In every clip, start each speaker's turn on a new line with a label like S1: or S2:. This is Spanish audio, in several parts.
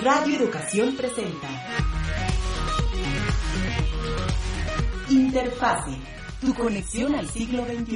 S1: Radio Educación presenta Interfase, tu conexión al siglo XXI.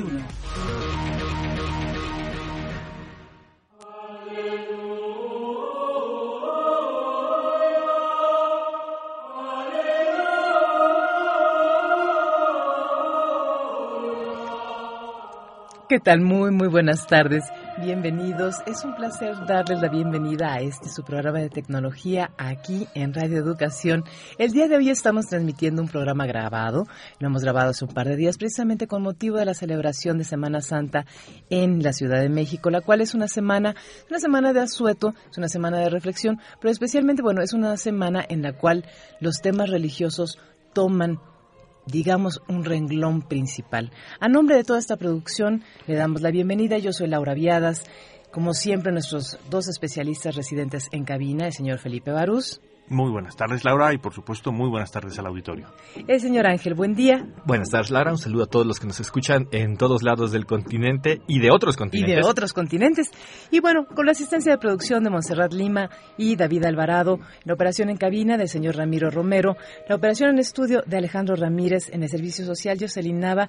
S2: ¿Qué tal? Muy buenas tardes. Bienvenidos. Es un placer darles la bienvenida a su programa de tecnología aquí en Radio Educación. El día de hoy estamos transmitiendo un programa grabado. Lo hemos grabado hace un par de días precisamente con motivo de la celebración de Semana Santa en la Ciudad de México, la cual es una semana de asueto, es una semana de reflexión, pero especialmente, es una semana en la cual los temas religiosos toman, digamos, un renglón principal. A nombre de toda esta producción, le damos la bienvenida. Yo soy Laura Viadas. Como siempre, nuestros dos especialistas residentes en cabina, el señor Felipe Barús.
S3: Muy buenas tardes, Laura, y por supuesto, muy buenas tardes al auditorio.
S2: El señor Ángel, buen día.
S4: Buenas tardes, Laura. Un saludo a todos los que nos escuchan en todos lados del continente y de otros continentes. Y con la asistencia de producción de Montserrat Lima y David Alvarado, la operación en cabina del señor Ramiro Romero, la operación en estudio de Alejandro Ramírez, en el servicio social Jocelyn Nava,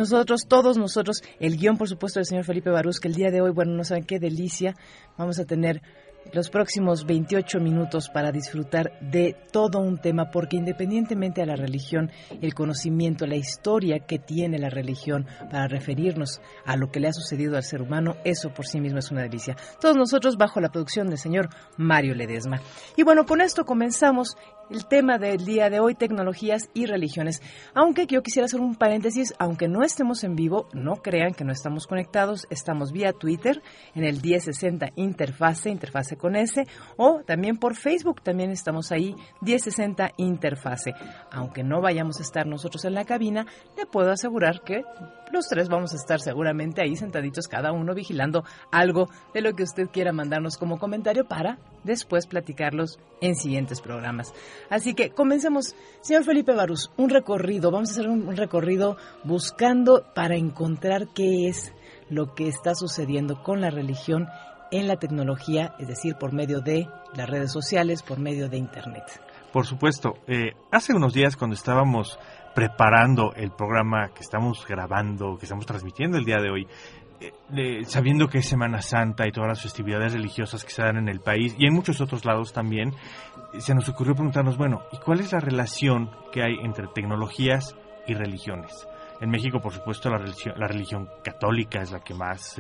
S4: todos nosotros, el guión, por supuesto, del señor Felipe Barús, que el día de hoy, no saben qué delicia, vamos a tener los próximos 28 minutos para disfrutar de todo un tema, porque independientemente de la religión, el conocimiento, la historia que tiene la religión para referirnos a lo que le ha sucedido al ser humano, eso por sí mismo es una delicia. Todos nosotros bajo la producción del señor Mario Ledesma. Y con esto comenzamos el tema del día de hoy, tecnologías y religiones. Aunque yo quisiera hacer un paréntesis, aunque no estemos en vivo, no crean que no estamos conectados, estamos vía Twitter en el 1060 Interfase con S, o también por Facebook, también estamos ahí, 1060 Interfase. Aunque no vayamos a estar nosotros en la cabina, le puedo asegurar que los tres vamos a estar seguramente ahí sentaditos, cada uno vigilando algo de lo que usted quiera mandarnos como comentario para después platicarlos en siguientes programas. Así que comencemos. Señor Felipe Barús, un recorrido. Vamos a hacer un recorrido buscando para encontrar qué es lo que está sucediendo con la religión en la tecnología, es decir, por medio de las redes sociales, por medio de Internet.
S3: Por supuesto. Hace unos días, cuando estábamos preparando el programa que estamos grabando, que estamos transmitiendo el día de hoy, sabiendo que es Semana Santa y todas las festividades religiosas que se dan en el país y en muchos otros lados también, se nos ocurrió preguntarnos, ¿y cuál es la relación que hay entre tecnologías y religiones? En México, por supuesto, la religión católica es la que más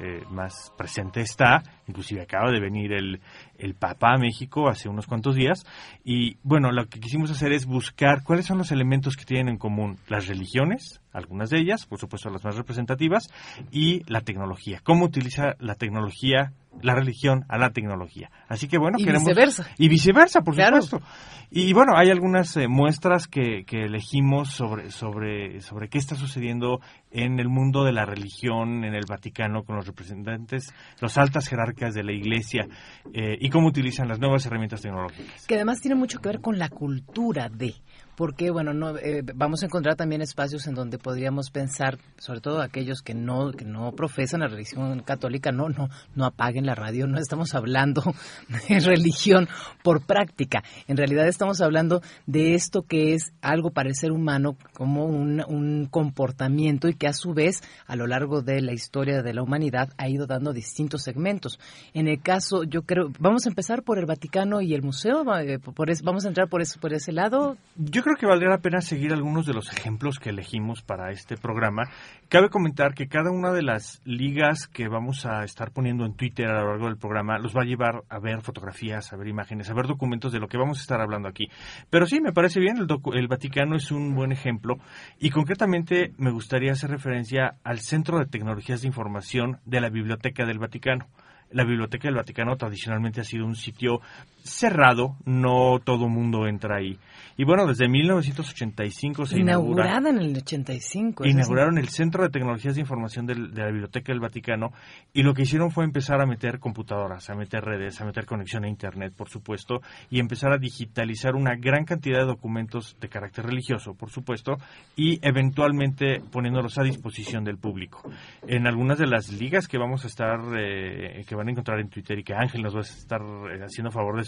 S3: presente está. Inclusive acaba de venir el Papa a México hace unos cuantos días. Y lo que quisimos hacer es buscar cuáles son los elementos que tienen en común las religiones, algunas de ellas, por supuesto las más representativas, y la tecnología. ¿Cómo utiliza la tecnología, la religión a la tecnología? Así que
S2: viceversa.
S3: Y viceversa, por
S2: claro.
S3: supuesto. Y hay algunas muestras que elegimos sobre qué está sucediendo en el mundo de la religión, en el Vaticano, con los representantes, los altas jerarcas de la Iglesia, y cómo utilizan las nuevas herramientas tecnológicas.
S2: Que además tiene mucho que ver con la cultura porque vamos a encontrar también espacios en donde podríamos pensar, sobre todo aquellos que no profesan la religión católica, no apaguen la radio, no estamos hablando de religión por práctica. En realidad estamos hablando de esto que es algo para el ser humano como un comportamiento, y que a su vez a lo largo de la historia de la humanidad ha ido dando distintos segmentos. En el caso, yo creo, vamos a empezar por el Vaticano y el museo, vamos a entrar por ese lado.
S3: Yo creo que valdría la pena seguir algunos de los ejemplos que elegimos para este programa. Cabe comentar que cada una de las ligas que vamos a estar poniendo en Twitter a lo largo del programa los va a llevar a ver fotografías, a ver imágenes, a ver documentos de lo que vamos a estar hablando aquí. Pero sí, me parece bien, el Vaticano es un buen ejemplo, y concretamente me gustaría hacer referencia al Centro de Tecnologías de Información de la Biblioteca del Vaticano. La Biblioteca del Vaticano tradicionalmente ha sido un sitio cerrado, no todo mundo entra ahí. Y desde 1985 se
S2: inaugurada en el 85.
S3: Inauguraron el Centro de Tecnologías de Información de la Biblioteca del Vaticano, y lo que hicieron fue empezar a meter computadoras, a meter redes, a meter conexión a Internet, por supuesto, y empezar a digitalizar una gran cantidad de documentos de carácter religioso, por supuesto, y eventualmente poniéndolos a disposición del público. En algunas de las ligas que vamos a estar, que van a encontrar en Twitter y que Ángel nos va a estar haciendo favor de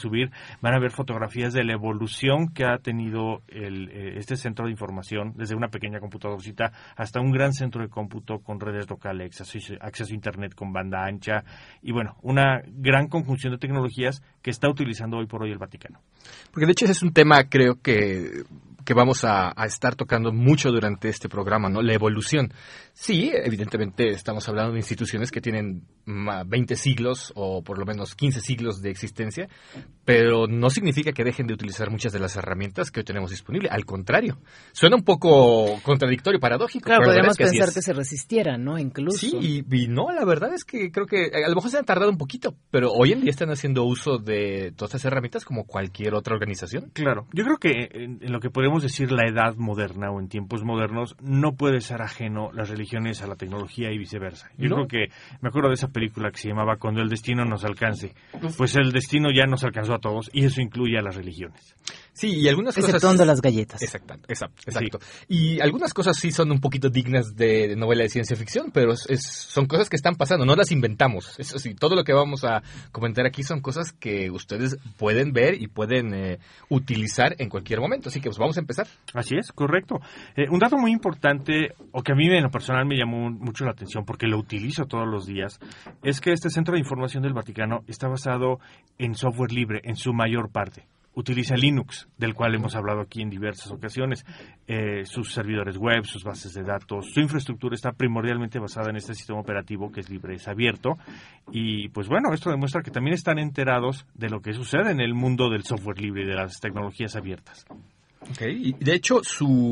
S3: subir, van a ver fotografías de la evolución que ha tenido este centro de información, desde una pequeña computadorcita hasta un gran centro de cómputo con redes locales, acceso a Internet con banda ancha, y bueno, una gran conjunción de tecnologías que está utilizando hoy por hoy el Vaticano.
S4: Porque de hecho ese es un tema, creo que vamos a estar tocando mucho durante este programa, ¿no? La evolución. Sí, evidentemente estamos hablando de instituciones que tienen 20 siglos o por lo menos 15 siglos de existencia, pero no significa que dejen de utilizar muchas de las herramientas que hoy tenemos disponibles. Al contrario, suena un poco contradictorio, paradójico.
S2: Claro, podríamos pensar que se resistieran, ¿no? Incluso.
S4: Sí, y no, la verdad es que creo que a lo mejor se han tardado un poquito, pero hoy en día están haciendo uso de todas esas herramientas como cualquier otra organización.
S3: Claro, yo creo que en lo que podemos decir la edad moderna o en tiempos modernos no puede ser ajeno las religiones a la tecnología y viceversa. Yo creo que me acuerdo de esa película que se llamaba Cuando el destino nos alcance. Pues el destino ya nos alcanzó a todos y eso incluye a las religiones.
S4: Sí, y algunas cosas...
S2: Exceptuando las galletas.
S4: Exacto. Sí. Y algunas cosas sí son un poquito dignas de novela de ciencia ficción, pero son cosas que están pasando, no las inventamos. Eso sí, todo lo que vamos a comentar aquí son cosas que ustedes pueden ver y pueden utilizar en cualquier momento. Así que pues vamos a empezar.
S3: Así es, correcto. Un dato muy importante, o que a mí en lo personal me llamó mucho la atención porque lo utilizo todos los días, es que este centro de información del Vaticano está basado en software libre en su mayor parte. Utiliza Linux, del cual hemos hablado aquí en diversas ocasiones. Sus servidores web, sus bases de datos, su infraestructura está primordialmente basada en este sistema operativo que es libre, es abierto. Y pues bueno, esto demuestra que también están enterados de lo que sucede en el mundo del software libre y de las tecnologías abiertas.
S4: Okay. Y de hecho,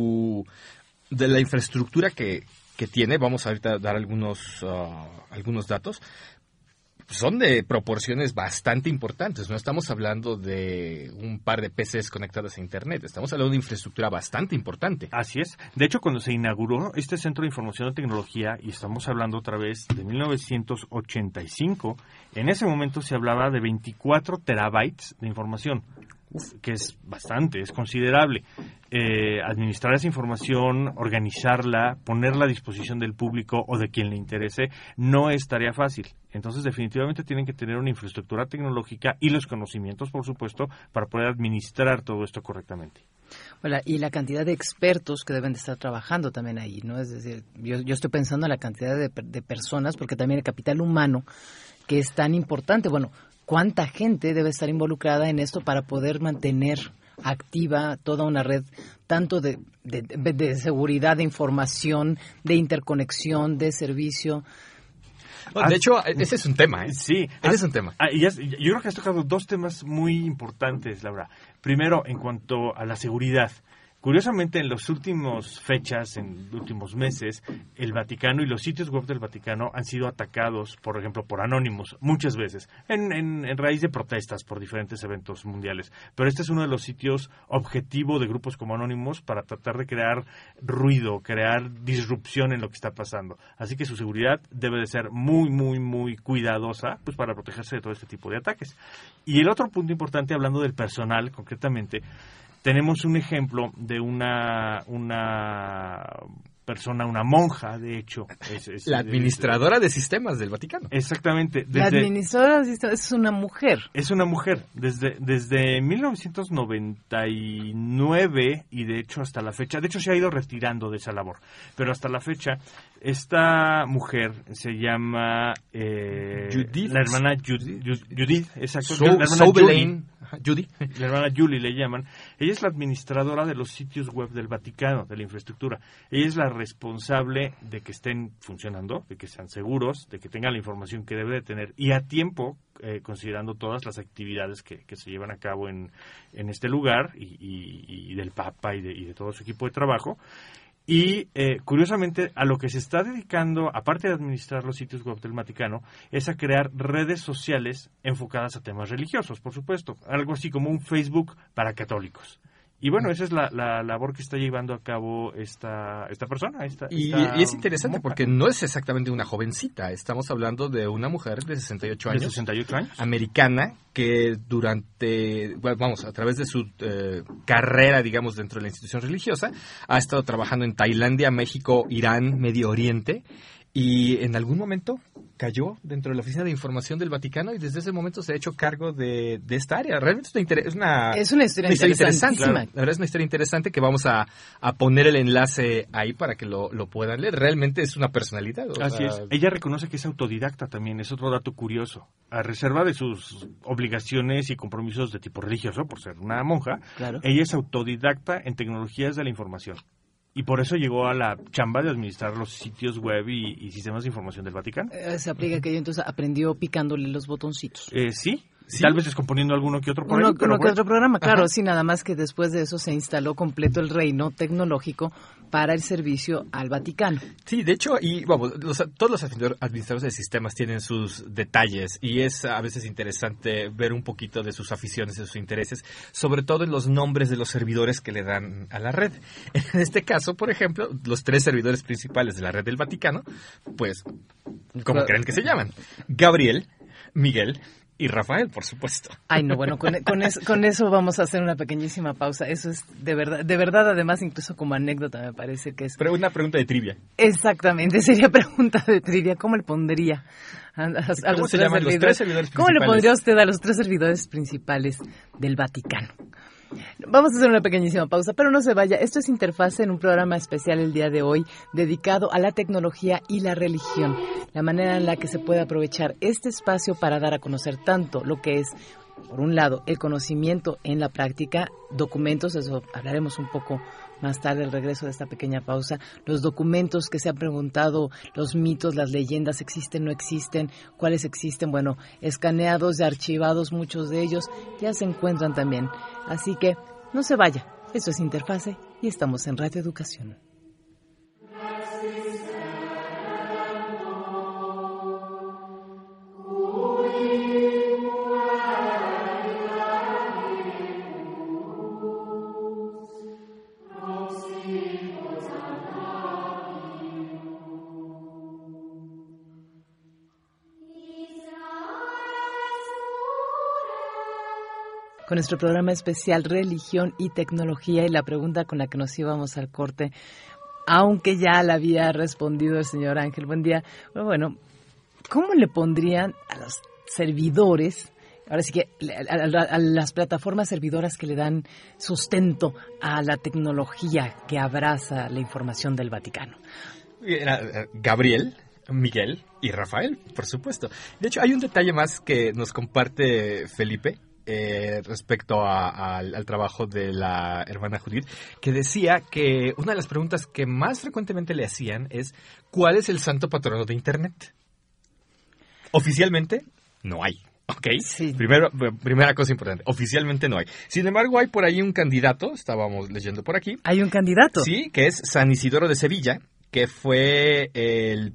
S4: de la infraestructura que tiene, vamos ahorita a dar algunos datos, son de proporciones bastante importantes. No estamos hablando de un par de PCs conectadas a Internet. Estamos hablando de infraestructura bastante importante.
S3: Así es. De hecho, cuando se inauguró este Centro de Información y Tecnología, y estamos hablando otra vez de 1985, en ese momento se hablaba de 24 terabytes de información, que es bastante, es considerable. Administrar esa información, organizarla, ponerla a disposición del público o de quien le interese, no es tarea fácil. Entonces, definitivamente tienen que tener una infraestructura tecnológica y los conocimientos, por supuesto, para poder administrar todo esto correctamente.
S2: Bueno, y la cantidad de expertos que deben de estar trabajando también ahí, ¿no? Es decir, yo estoy pensando en la cantidad de personas, porque también el capital humano, que es tan importante. Bueno, ¿cuánta gente debe estar involucrada en esto para poder mantener activa toda una red, tanto de seguridad, de información, de interconexión, de servicio?
S4: De hecho, ese es un tema, ¿eh?
S3: Sí.
S4: Ese es un tema.
S3: Yo creo que has tocado dos temas muy importantes, Laura. Primero, en cuanto a la seguridad. Curiosamente, en las últimas fechas, en los últimos meses, el Vaticano y los sitios web del Vaticano han sido atacados, por ejemplo, por Anonymous, muchas veces, en raíz de protestas por diferentes eventos mundiales. Pero este es uno de los sitios objetivo de grupos como Anonymous para tratar de crear ruido, crear disrupción en lo que está pasando. Así que su seguridad debe de ser muy, muy, muy cuidadosa, pues para protegerse de todo este tipo de ataques. Y el otro punto importante, hablando del personal concretamente, tenemos un ejemplo de una persona, una monja, de hecho.
S4: La administradora de sistemas del Vaticano.
S3: Exactamente.
S2: La administradora de sistemas es una mujer.
S3: Es una mujer. Desde 1999 y de hecho hasta la fecha, de hecho se ha ido retirando de esa labor, pero hasta la fecha, esta mujer se llama
S4: Judith.
S3: La hermana Judith, exacto.
S4: Judy.
S3: La hermana Julie le llaman. Ella es la administradora de los sitios web del Vaticano, de la infraestructura. Ella es la responsable de que estén funcionando, de que sean seguros, de que tengan la información que debe de tener y a tiempo, considerando todas las actividades que se llevan a cabo en este lugar y del Papa y de todo su equipo de trabajo. Y curiosamente a lo que se está dedicando, aparte de administrar los sitios web del Vaticano, es a crear redes sociales enfocadas a temas religiosos, por supuesto, algo así como un Facebook para católicos. Y bueno, esa es la labor que está llevando a cabo esta persona.
S4: Y es interesante porque no es exactamente una jovencita. Estamos hablando de una mujer de 68 años.
S3: ¿De 68 años?
S4: Americana, que a través de su carrera, digamos, dentro de la institución religiosa, ha estado trabajando en Tailandia, México, Irán, Medio Oriente. Y en algún momento cayó dentro de la Oficina de Información del Vaticano y desde ese momento se ha hecho cargo de esta área. Realmente es una historia interesante. La verdad es una historia interesante que vamos a poner el enlace ahí para que lo puedan leer. Realmente es una personalidad.
S3: Así es. Ella reconoce que es autodidacta también, es otro dato curioso. A reserva de sus obligaciones y compromisos de tipo religioso, por ser una monja, ella es autodidacta en tecnologías de la información. Y por eso llegó a la chamba de administrar los sitios web y sistemas de información del Vaticano.
S2: Se aplica que ella entonces aprendió picándole los botoncitos.
S3: Sí. Tal vez descomponiendo alguno que otro
S2: programa. Que otro programa, claro, sí, nada más que después de eso se instaló completo el reino tecnológico para el servicio al Vaticano.
S4: Sí, de hecho, y vamos, todos los administradores de sistemas tienen sus detalles y es a veces interesante ver un poquito de sus aficiones, de sus intereses, sobre todo en los nombres de los servidores que le dan a la red. En este caso, por ejemplo, los 3 servidores principales de la red del Vaticano, pues, ¿cómo creen que se llaman? Gabriel, Miguel y Rafael, por supuesto.
S2: Ay, no, bueno, con eso vamos a hacer una pequeñísima pausa. Eso es de verdad, además, incluso como anécdota, me parece que es...
S4: Pero una pregunta de trivia.
S2: Exactamente, sería pregunta de trivia. ¿Cómo le pondría a
S4: ¿Cómo se llaman los 3 servidores principales?
S2: ¿Cómo le pondría usted a los 3 servidores principales del Vaticano? Vamos a hacer una pequeñísima pausa, pero no se vaya. Esto es Interfase en un programa especial el día de hoy dedicado a la tecnología y la religión. La manera en la que se puede aprovechar este espacio para dar a conocer tanto lo que es, por un lado, el conocimiento en la práctica, documentos, eso hablaremos un poco más tarde al regreso de esta pequeña pausa, los documentos que se han preguntado, los mitos, las leyendas, ¿existen, no existen? ¿Cuáles existen? Bueno, escaneados y archivados, muchos de ellos ya se encuentran también. Así que no se vaya, esto es Interfase y estamos en Radio Educación. Con nuestro programa especial Religión y Tecnología y la pregunta con la que nos íbamos al corte, aunque ya la había respondido el señor Ángel. Buen día. Bueno, ¿cómo le pondrían a los servidores, ahora sí que a las plataformas servidoras que le dan sustento a la tecnología que abraza la información del Vaticano?
S4: Gabriel, Miguel y Rafael, por supuesto. De hecho, hay un detalle más que nos comparte Felipe respecto al trabajo de la hermana Judith, que decía que una de las preguntas que más frecuentemente le hacían es ¿cuál es el santo patrono de Internet? Oficialmente no hay. ¿Ok? Sí. Primera cosa importante. Oficialmente no hay. Sin embargo, hay por ahí un candidato, estábamos leyendo por aquí.
S2: ¿Hay un candidato?
S4: Sí, que es San Isidoro de Sevilla, que fue el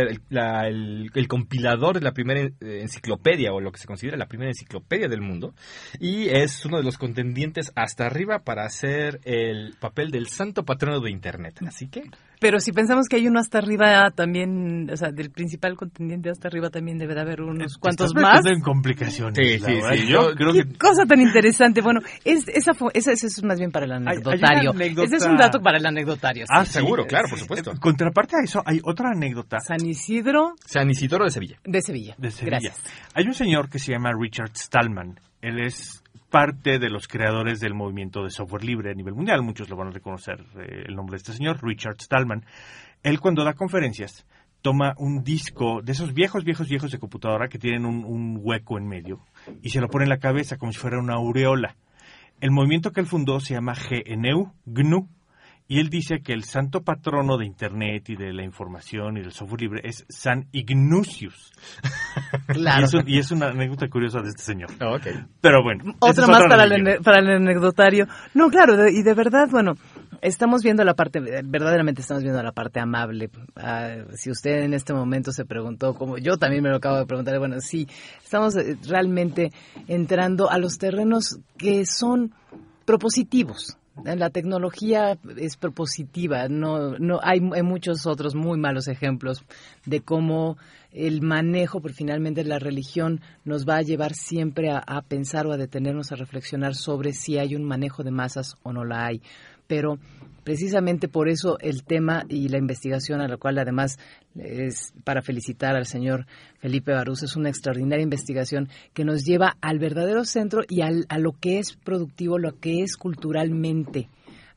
S4: compilador de la primera enciclopedia, o lo que se considera la primera enciclopedia del mundo, y es uno de los contendientes hasta arriba para hacer el papel del santo patrono de Internet. Así que...
S2: Pero si pensamos que hay uno hasta arriba también, o sea, del principal contendiente hasta arriba también debe de haber unos cuantos más.
S3: En complicaciones.
S4: Sí.
S3: Yo creo que...
S2: cosa tan interesante. Bueno, eso es más bien para el anecdotario. Ese es un dato para el anecdotario. Sí.
S4: Seguro, claro, por supuesto.
S3: Contraparte a eso, hay otra anécdota.
S2: San Isidoro
S4: de Sevilla.
S2: De Sevilla.
S3: Gracias. Hay un señor que se llama Richard Stallman. Él es parte de los creadores del movimiento de software libre a nivel mundial. Muchos lo van a reconocer el nombre de este señor, Richard Stallman. Él, cuando da conferencias, toma un disco de esos viejos de computadora que tienen un hueco en medio y se lo pone en la cabeza como si fuera una aureola. El movimiento que él fundó se llama GNU. Y él dice que el santo patrono de Internet y de la información y del software libre es San Ignucius.
S2: Claro.
S3: Y es una anécdota curiosa de este señor.
S4: Okay.
S3: Pero bueno.
S2: Otra más para el anecdotario. No, claro, y de verdad, bueno, verdaderamente estamos viendo la parte amable. Si usted en este momento se preguntó, como yo también me lo acabo de preguntar, bueno, sí, estamos realmente entrando a los terrenos que son propositivos. La tecnología es propositiva, no hay muchos otros muy malos ejemplos de cómo el manejo, porque finalmente la religión nos va a llevar siempre a pensar o a detenernos a reflexionar sobre si hay un manejo de masas o no la hay. pero precisamente por eso el tema y la investigación, a la cual además es para felicitar al señor Felipe Barús, es una extraordinaria investigación que nos lleva al verdadero centro y a lo que es productivo, lo que es culturalmente,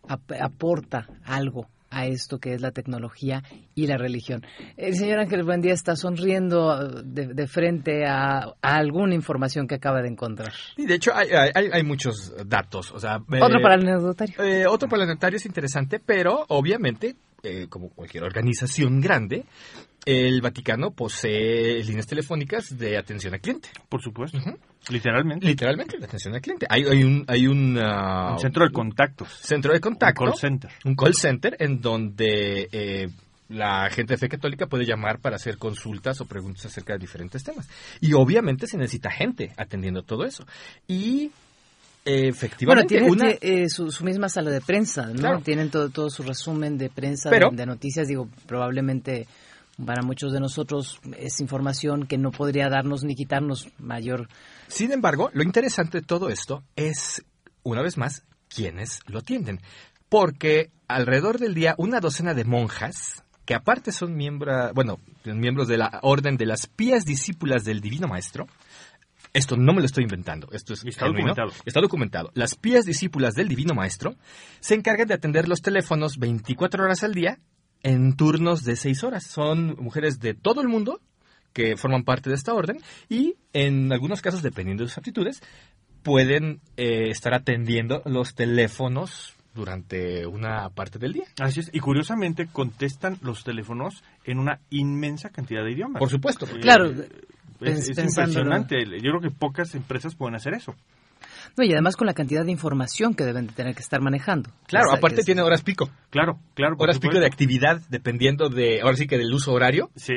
S2: aporta algo a esto que es la tecnología y la religión. El señor Ángel Buendía está sonriendo de frente a alguna información que acaba de encontrar.
S4: Y de hecho hay muchos datos. O sea,
S2: otro para el anecdotario.
S4: Otro para el anecdotario es interesante, pero obviamente, como cualquier organización grande, el Vaticano posee líneas telefónicas de atención al cliente.
S3: Por supuesto.
S4: Uh-huh.
S3: Literalmente,
S4: la atención al cliente. Hay un
S3: centro de contactos.
S4: Centro de contacto.
S3: Un
S4: call center en donde la gente de fe católica puede llamar para hacer consultas o preguntas acerca de diferentes temas. Y obviamente se necesita gente atendiendo todo eso. Y efectivamente...
S2: Bueno, tiene su misma sala de prensa, ¿no? Claro. Tienen todo su resumen de prensa, de noticias, probablemente... Para muchos de nosotros es información que no podría darnos ni quitarnos mayor.
S4: Sin embargo, lo interesante de todo esto es, una vez más, quiénes lo atienden. Porque alrededor del día, una docena de monjas, que aparte son miembros de la Orden de las Pías Discípulas del Divino Maestro. Esto no me lo estoy inventando, esto está documentado. Las Pías Discípulas del Divino Maestro se encargan de atender los teléfonos 24 horas al día, en turnos de 6 horas. Son mujeres de todo el mundo que forman parte de esta orden y en algunos casos, dependiendo de sus aptitudes, pueden estar atendiendo los teléfonos durante una parte del día.
S3: Así es, y curiosamente contestan los teléfonos en una inmensa cantidad de idiomas.
S4: Por supuesto.
S2: Claro.
S3: Es impresionante. Yo creo que pocas empresas pueden hacer eso.
S2: No, y además con la cantidad de información que deben de tener que estar manejando.
S4: Claro, aparte tiene horas pico.
S3: Claro.
S4: Horas pico de actividad, dependiendo ahora sí que del uso horario.
S3: Sí.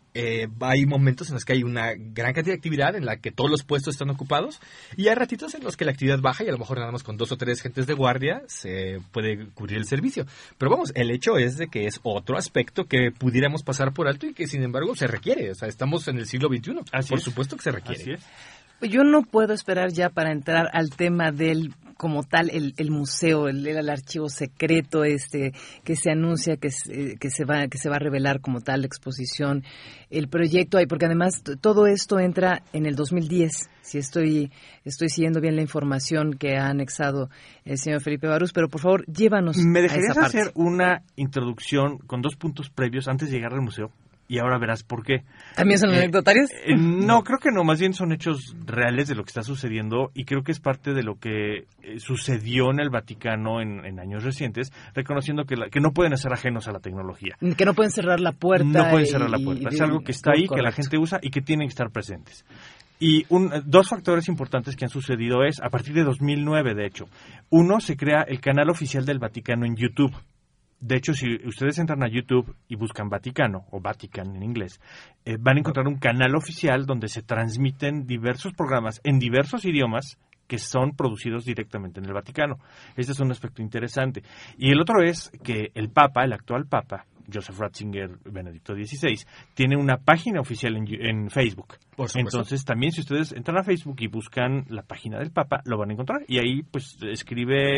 S4: Hay momentos en los que hay una gran cantidad de actividad en la que todos los puestos están ocupados y hay ratitos en los que la actividad baja y a lo mejor nada más con 2 o 3 gentes de guardia se puede cubrir el servicio. Pero vamos, el hecho es de que es otro aspecto que pudiéramos pasar por alto y que sin embargo se requiere. O sea, estamos en el siglo XXI. Por supuesto que se requiere.
S3: Así es.
S2: Yo no puedo esperar ya para entrar al tema del, como tal, el museo, el archivo secreto que se anuncia, que se va a revelar como tal la exposición, el proyecto ahí, porque además todo esto entra en el 2010, si estoy siguiendo bien la información que ha anexado el señor Felipe Barús, pero por favor, llévanos a esa parte.
S3: ¿Me dejarías hacer una introducción con 2 puntos previos antes de llegar al museo? Y ahora verás por qué.
S2: ¿También son anecdotarios?
S3: No, creo que no. Más bien son hechos reales de lo que está sucediendo y creo que es parte de lo que sucedió en el Vaticano en años recientes, reconociendo que no pueden ser ajenos a la tecnología.
S2: Que no pueden cerrar la puerta.
S3: No pueden cerrar la puerta. Es algo que está ahí, correcto, que la gente usa y que tienen que estar presentes. Y 2 factores importantes que han sucedido es, a partir de 2009, de hecho. Uno, se crea el canal oficial del Vaticano en YouTube. De hecho, si ustedes entran a YouTube y buscan Vaticano, o Vatican en inglés, van a encontrar un canal oficial donde se transmiten diversos programas en diversos idiomas que son producidos directamente en el Vaticano. Este es un aspecto interesante. Y el otro es que el actual Papa, Joseph Ratzinger Benedicto XVI, tiene una página oficial en Facebook. Entonces, también si ustedes entran a Facebook y buscan la página del Papa, lo van a encontrar. Y ahí, pues, escribe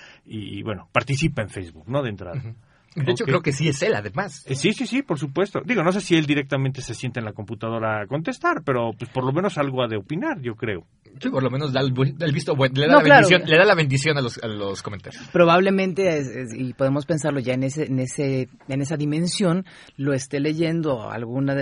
S3: y bueno, participa en Facebook, ¿no? De entrada.
S4: Uh-huh. De hecho, creo que sí es él, además.
S3: Sí, por supuesto. Digo, no sé si él directamente se sienta en la computadora a contestar, pero pues por lo menos algo ha de opinar, yo creo.
S4: Sí, por lo menos da el visto bueno, le da la bendición a los comentarios.
S2: Probablemente, y podemos pensarlo ya en esa dimensión, lo esté leyendo alguno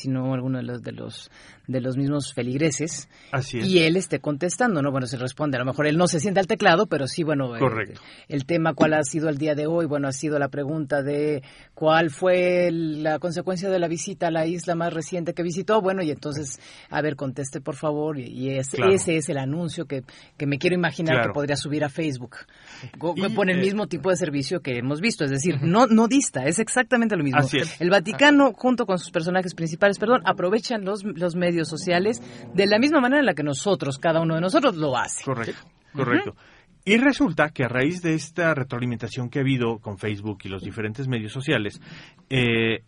S2: de los mismos feligreses.
S3: Así es.
S2: Y él esté contestando, ¿no? Bueno, se responde. A lo mejor él no se sienta al teclado, pero sí, bueno.
S3: Correcto.
S2: El tema, ¿cuál ha sido el día de hoy? Bueno, ha sido la pregunta de cuál fue la consecuencia de la visita a la isla más reciente que visitó. Bueno, y entonces, a ver, conteste por favor. Y ese es el anuncio que me quiero imaginar que podría subir a Facebook. Con el mismo tipo de servicio que hemos visto. Es decir, no dista, es exactamente lo mismo.
S3: Así es.
S2: El Vaticano, junto con sus personajes principales, aprovechan los medios sociales de la misma manera en la que nosotros, cada uno de nosotros, lo hace.
S3: Correcto. Uh-huh. Y resulta que a raíz de esta retroalimentación que ha habido con Facebook y los diferentes medios sociales,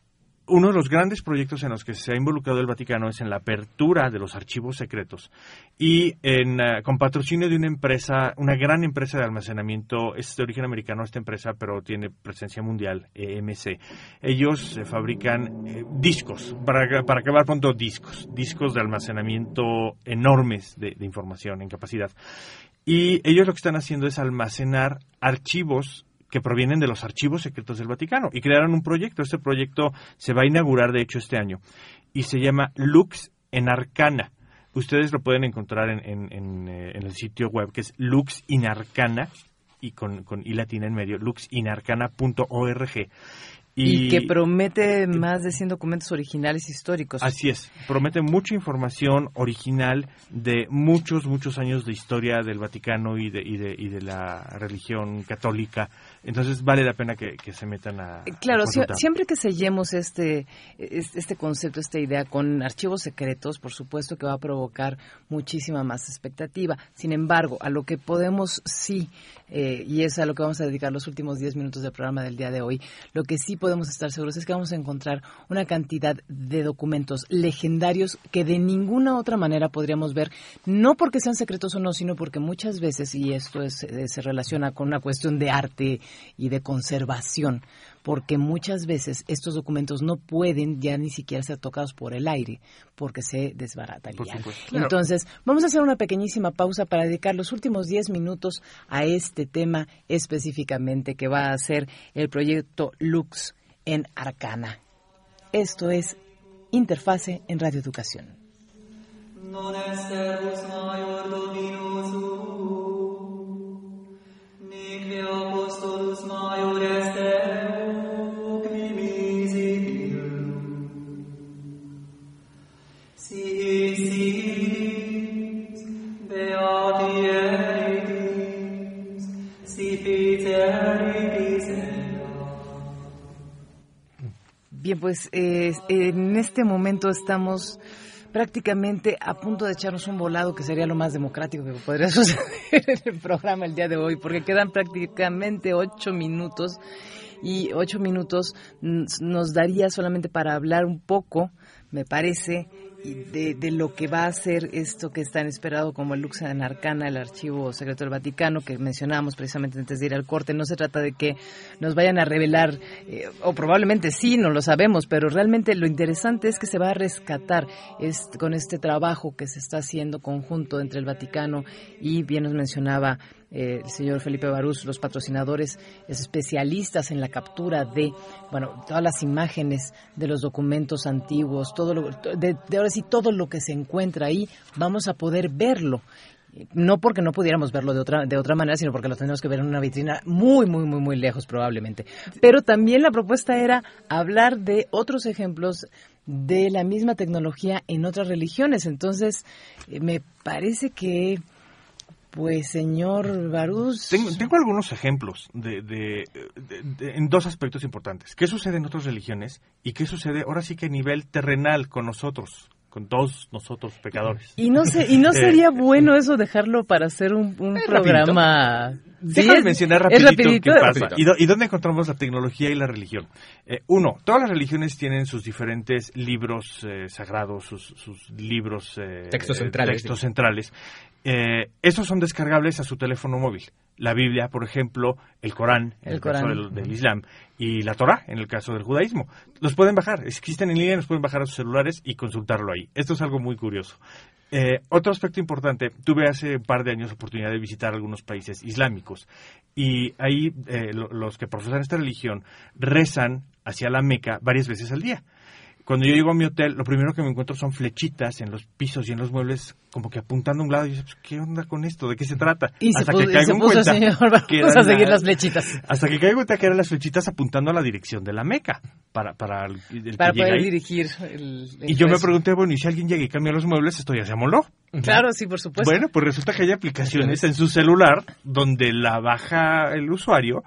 S3: uno de los grandes proyectos en los que se ha involucrado el Vaticano es en la apertura de los archivos secretos y con patrocinio de una empresa, una gran empresa de almacenamiento, es de origen americano esta empresa, pero tiene presencia mundial, EMC. Ellos fabrican discos, para acabar pronto, discos de almacenamiento enormes de información en capacidad. Y ellos lo que están haciendo es almacenar archivos que provienen de los archivos secretos del Vaticano, y crearon un proyecto. Este proyecto se va a inaugurar, de hecho, este año, y se llama Lux in Arcana. Ustedes lo pueden encontrar en el sitio web, que es Lux in Arcana, y con I latina en medio, luxinarcana.org.
S2: Y que promete más de 100 documentos originales históricos.
S3: Así es, promete mucha información original de muchos años de historia del Vaticano y de la religión católica. Entonces vale la pena que se metan a
S2: Claro,
S3: consultar.
S2: Siempre que sellemos este concepto, esta idea con archivos secretos, por supuesto que va a provocar muchísima más expectativa. Sin embargo, a lo que podemos y es a lo que vamos a dedicar los últimos 10 minutos del programa del día de hoy, lo que sí podemos estar seguros es que vamos a encontrar una cantidad de documentos legendarios que de ninguna otra manera podríamos ver, no porque sean secretos o no, sino porque muchas veces, y esto se relaciona con una cuestión de arte y de conservación, porque muchas veces estos documentos no pueden ya ni siquiera ser tocados por el aire, porque se desbaratarían.
S3: Claro.
S2: Entonces, vamos a hacer una pequeñísima pausa para dedicar los últimos 10 minutos a este tema específicamente, que va a ser el proyecto Lux in Arcana. Esto es Interfase en Radio Educación.
S5: Non esterus maior dominus nique apostolus maior est quimisidium si beati eritis si piteribis.
S2: Bien, pues en este momento estamos prácticamente a punto de echarnos un volado, que sería lo más democrático que podría suceder en el programa el día de hoy, porque quedan prácticamente 8 minutos, y 8 minutos nos daría solamente para hablar un poco, me parece, de lo que va a ser esto que es tan esperado como el Lux in Arcana, el archivo secreto del Vaticano, que mencionábamos precisamente antes de ir al corte. No se trata de que nos vayan a revelar, o probablemente sí, no lo sabemos, pero realmente lo interesante es que se va a rescatar con este trabajo que se está haciendo conjunto entre el Vaticano y, bien nos mencionaba el señor Felipe Barús, los patrocinadores especialistas en la captura de, todas las imágenes de los documentos antiguos, todo lo que se encuentra ahí, vamos a poder verlo. No porque no pudiéramos verlo de otra manera, sino porque lo tenemos que ver en una vitrina muy lejos probablemente. Pero también la propuesta era hablar de otros ejemplos de la misma tecnología en otras religiones. Entonces, me parece que, pues, señor Barús...
S3: Tengo algunos ejemplos en dos aspectos importantes. ¿Qué sucede en otras religiones? Y qué sucede ahora sí que a nivel terrenal con nosotros, con todos nosotros pecadores.
S2: Y no sería bueno eso dejarlo para hacer un programa...
S3: Déjame mencionar rapidito qué pasa. ¿Y dónde encontramos la tecnología y la religión? Uno, todas las religiones tienen sus diferentes libros sagrados, sus libros...
S4: textos
S3: centrales. Esos son descargables a su teléfono móvil. La Biblia, por ejemplo, el Corán, en el caso del Islam, y la Torá, en el caso del judaísmo. Los pueden bajar, existen en línea, los pueden bajar a sus celulares y consultarlo ahí. Esto es algo muy curioso. Otro aspecto importante, tuve hace un par de años oportunidad de visitar algunos países islámicos, y ahí los que profesan esta religión rezan hacia la Meca varias veces al día. Cuando yo llego a mi hotel, lo primero que me encuentro son flechitas en los pisos y en los muebles, como que apuntando a un lado. Y yo, ¿qué onda con esto? ¿De qué se trata?
S2: Hasta que caigo en cuenta a seguir las flechitas.
S3: Hasta que caigo en cuenta que eran las flechitas apuntando a la dirección de la Meca para
S2: poder dirigir
S3: y yo me pregunté, bueno, ¿y si alguien llega y cambia los muebles, esto ya se amoló?
S2: Claro, sí, por supuesto.
S3: Bueno, pues resulta que hay aplicaciones en su celular donde la baja el usuario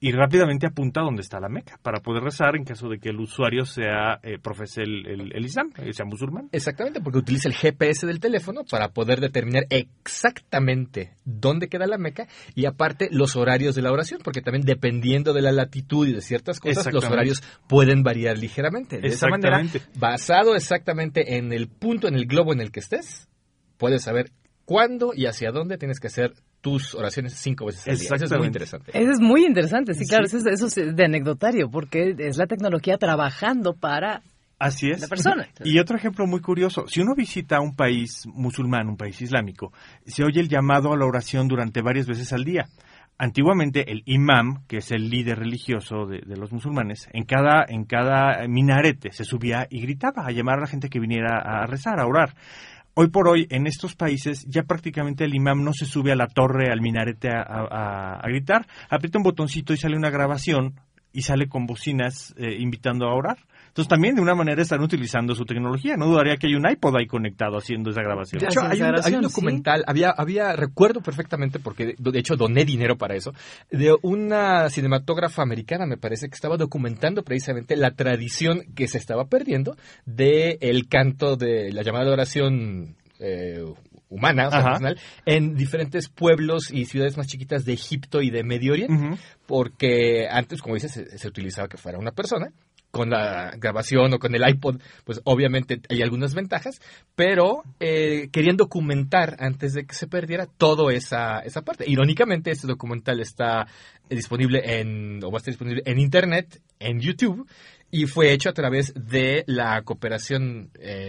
S3: y rápidamente apunta donde está la Meca para poder rezar en caso de que el usuario profese el Islam, sea musulmán.
S4: Exactamente, porque utiliza el GPS del teléfono para poder determinar exactamente dónde queda la Meca y aparte los horarios de la oración, porque también dependiendo de la latitud y de ciertas cosas, los horarios pueden variar ligeramente. De esa manera, basado exactamente en el punto, en el globo en el que estés, puedes saber cuándo y hacia dónde tienes que hacer tus oraciones 5 veces al día. Eso es muy interesante.
S2: Eso es muy interesante, sí, claro. Sí. Eso es de anecdotario, porque es la tecnología trabajando para la persona.
S3: Y otro ejemplo muy curioso, si uno visita un país musulmán, un país islámico, se oye el llamado a la oración durante varias veces al día. Antiguamente el imam, que es el líder religioso de los musulmanes, en cada minarete se subía y gritaba a llamar a la gente que viniera a rezar, a orar. Hoy por hoy, en estos países, ya prácticamente el imam no se sube a la torre, al minarete a gritar, aprieta un botoncito y sale una grabación y sale con bocinas invitando a orar. Entonces también de una manera están utilizando su tecnología. No dudaría que hay un iPod ahí conectado haciendo esa grabación.
S4: De hecho, hay un documental, ¿sí? Recuerdo perfectamente, porque de hecho doné dinero para eso, de una cinematógrafa americana, me parece, que estaba documentando precisamente la tradición que se estaba perdiendo del canto de la llamada de oración humana, o sea, personal, en diferentes pueblos y ciudades más chiquitas de Egipto y de Medio Oriente, porque antes, como dices, se utilizaba que fuera una persona. Con la grabación o con el iPod, pues obviamente hay algunas ventajas, pero querían documentar antes de que se perdiera toda esa parte. Irónicamente, este documental está disponible va a estar disponible en Internet, en YouTube, y fue hecho a través de la cooperación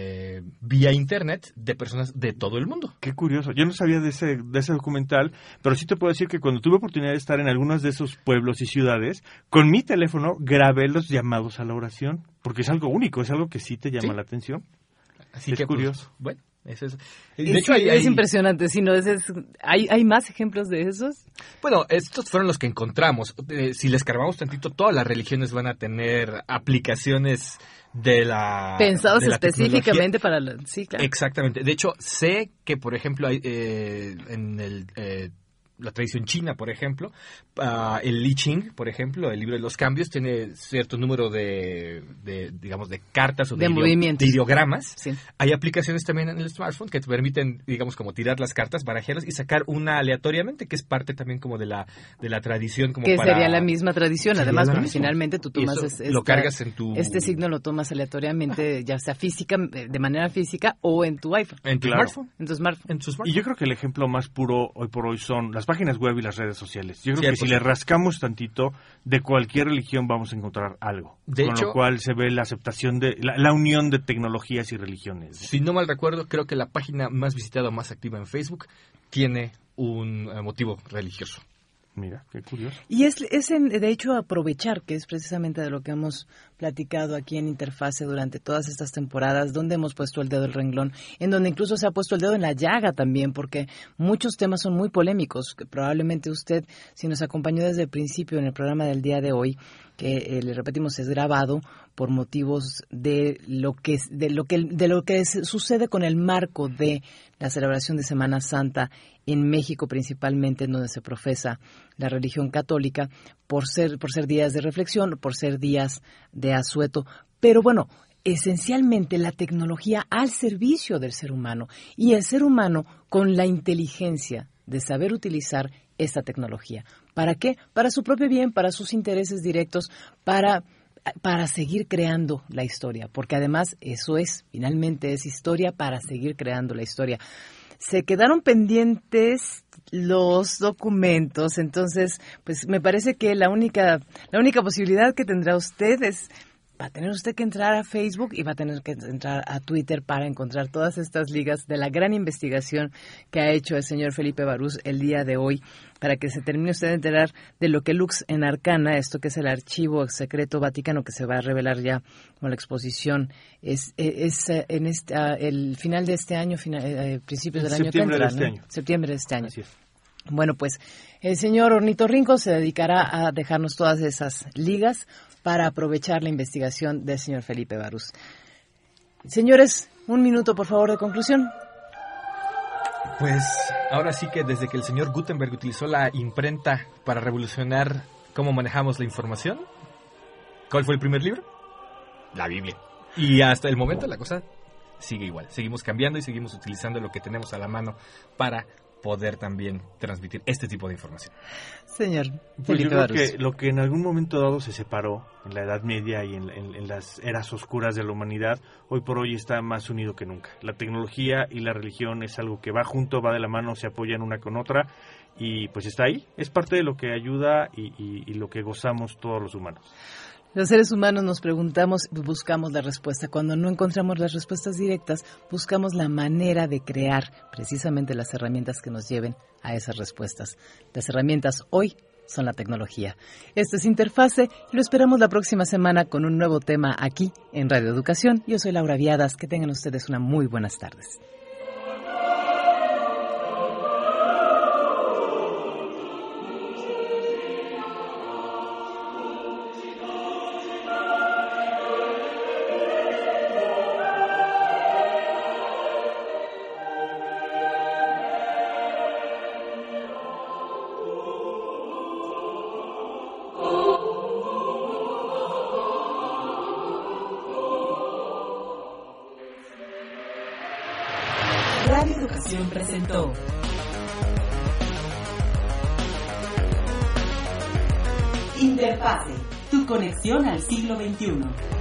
S4: vía Internet de personas de todo el mundo.
S3: Qué curioso. Yo no sabía de ese documental, pero sí te puedo decir que cuando tuve oportunidad de estar en algunos de esos pueblos y ciudades, con mi teléfono grabé los llamados a la oración, porque es algo único, es algo que sí te llama la atención.
S4: Así
S3: es
S4: que
S3: curioso.
S4: Pues, bueno.
S2: De hecho, es impresionante. ¿Hay más ejemplos de esos?
S4: Bueno, estos fueron los que encontramos. Si les escarbamos tantito, todas las religiones van a tener aplicaciones
S2: pensados específicamente para sí, claro.
S4: Exactamente. De hecho, sé que, por ejemplo, hay la tradición china, por ejemplo, el I Ching, por ejemplo, el libro de los cambios, tiene cierto número de cartas o de ideogramas. Sí. Hay aplicaciones también en el smartphone que te permiten, digamos, como tirar las cartas, barajearlas y sacar una aleatoriamente, que es parte también como de la tradición. Como
S2: que sería la misma tradición, además, porque finalmente tú tomas
S4: lo cargas en tu...
S2: Este signo lo tomas aleatoriamente, ya sea de manera física o en tu iPhone.
S4: En tu smartphone.
S2: En tu smartphone.
S3: Y yo creo que el ejemplo más puro hoy por hoy son las páginas web y las redes sociales. Yo creo que si le rascamos tantito, de cualquier religión vamos a encontrar algo. Con lo cual se ve la aceptación de la unión de tecnologías y religiones.
S4: Si no mal recuerdo, creo que la página más visitada o más activa en Facebook tiene un motivo religioso.
S3: Mira, qué curioso.
S2: Y es de hecho aprovechar, que es precisamente de lo que hemos platicado aquí en Interfase durante todas estas temporadas, donde hemos puesto el dedo en el renglón, en donde incluso se ha puesto el dedo en la llaga también, porque muchos temas son muy polémicos, que probablemente usted, si nos acompañó desde el principio en el programa del día de hoy, que le repetimos es grabado por motivos de lo que sucede con el marco de la celebración de Semana Santa en México, principalmente en donde se profesa la religión católica, por ser días de reflexión, por ser días de asueto, pero bueno, esencialmente la tecnología al servicio del ser humano y el ser humano con la inteligencia de saber utilizar esta tecnología. ¿Para qué? Para su propio bien, para sus intereses directos, para seguir creando la historia, porque además eso finalmente es historia para seguir creando la historia. Se quedaron pendientes los documentos, entonces, pues me parece que la única posibilidad que tendrá usted va a tener usted que entrar a Facebook y va a tener que entrar a Twitter para encontrar todas estas ligas de la gran investigación que ha hecho el señor Felipe Barús el día de hoy, para que se termine usted de enterar de lo que Lux en Arcana, esto que es el archivo secreto vaticano que se va a revelar ya con la exposición, es en el final de este año, principios del año que entra, septiembre de este año.
S3: Así es.
S2: Bueno, pues el señor Ornitorrinco se dedicará a dejarnos todas esas ligas para aprovechar la investigación del señor Felipe Barús. Señores, un minuto, por favor, de conclusión.
S4: Pues ahora sí que desde que el señor Gutenberg utilizó la imprenta para revolucionar ¿Cómo manejamos la información? ¿Cuál fue el primer libro? La Biblia. Y hasta el momento la cosa sigue igual. Seguimos cambiando y seguimos utilizando lo que tenemos a la mano para poder también transmitir este tipo de información.
S2: Señor
S3: pues yo creo que lo que en algún momento dado se separó en la Edad Media y en las eras oscuras de la humanidad, hoy por hoy está más unido que nunca. La tecnología y la religión es algo que va junto, va de la mano, se apoyan una con otra y pues está ahí. Es parte de lo que ayuda y lo que gozamos todos los humanos.
S2: Los seres humanos nos preguntamos, buscamos la respuesta. Cuando no encontramos las respuestas directas, buscamos la manera de crear precisamente las herramientas que nos lleven a esas respuestas. Las herramientas hoy son la tecnología. Esto es Interfase y lo esperamos la próxima semana con un nuevo tema aquí en Radio Educación. Yo soy Laura Viadas. Que tengan ustedes una muy buenas tardes.
S1: Radio Educación presentó Interfase, tu conexión al siglo XXI.